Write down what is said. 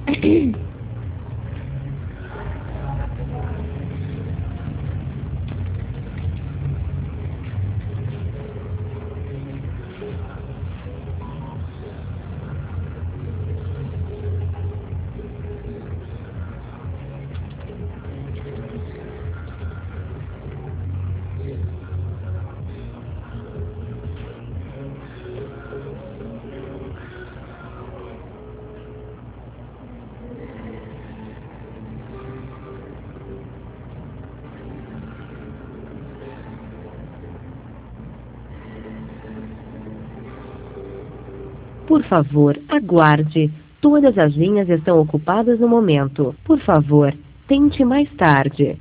Por favor, aguarde. Todas as linhas estão ocupadas no momento. Por favor, tente mais tarde.